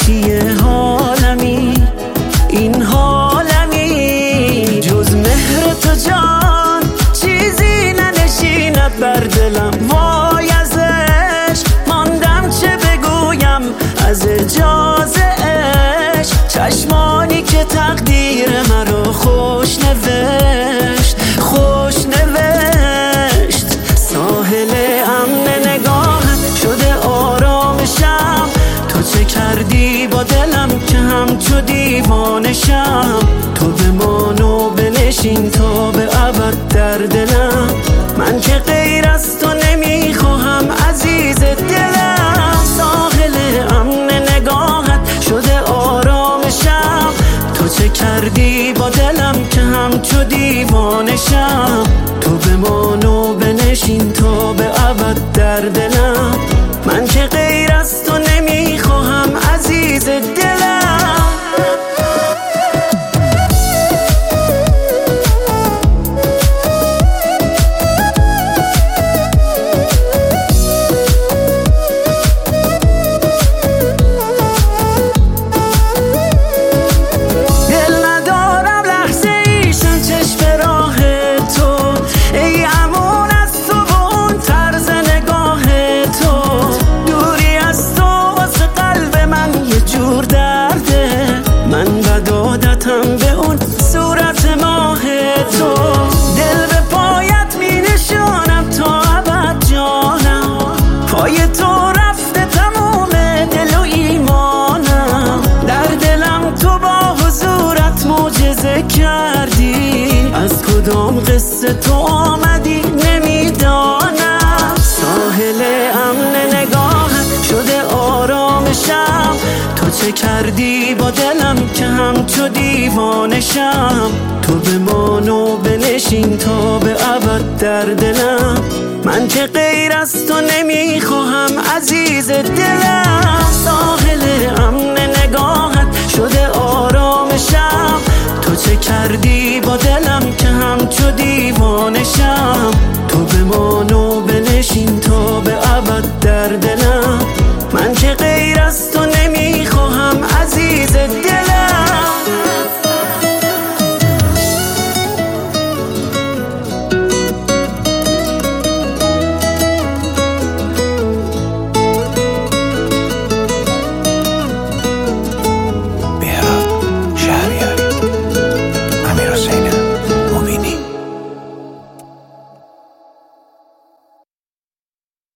چیه حالمی، این حالمی، جز مهر تو جان چیزی ننشیند بر دلم. وای از عشق ماندم چه بگویم، از اجازه عشق، چشمانی که تقدیر مرا خوش نوشت، خوش نوشت. ساحل امن نگاهت شده آرامشم، تو چه کردی با دلم که همچو دیوانشم. تو بمان و بنشین تا به ابد در دلم، من که غیر از تو نمیخواهم عزیز دلم. ساحل امن نگاهت شده آرامشم، تو چه کردی با دلم که همچو دیوانشم. تو بمان و بنشین تا به ابد در دلم، من که غیر از تو نمیخواهم عزیز دلم. به اون صورت ماه تو، دل به پایت می نشانم تا ابد جانم. پای تو رفته تموم دل و ایمانم، در دلم تو با حضورت معجزه کردی. از کدام قصه تو آمدی نمیدانم. ساحل امن نگاهت شده آرامشم، تو چه کردی با دلم که همچو دیوانشم. تو بمان و بنشین تا به ابد در دلم، من که غیر از تو نمیخواهم عزیز دلم. ساحل امن نگاهت شده آرامشم، تو چه کردی با دلم که همچو دیوانشم. تو بمان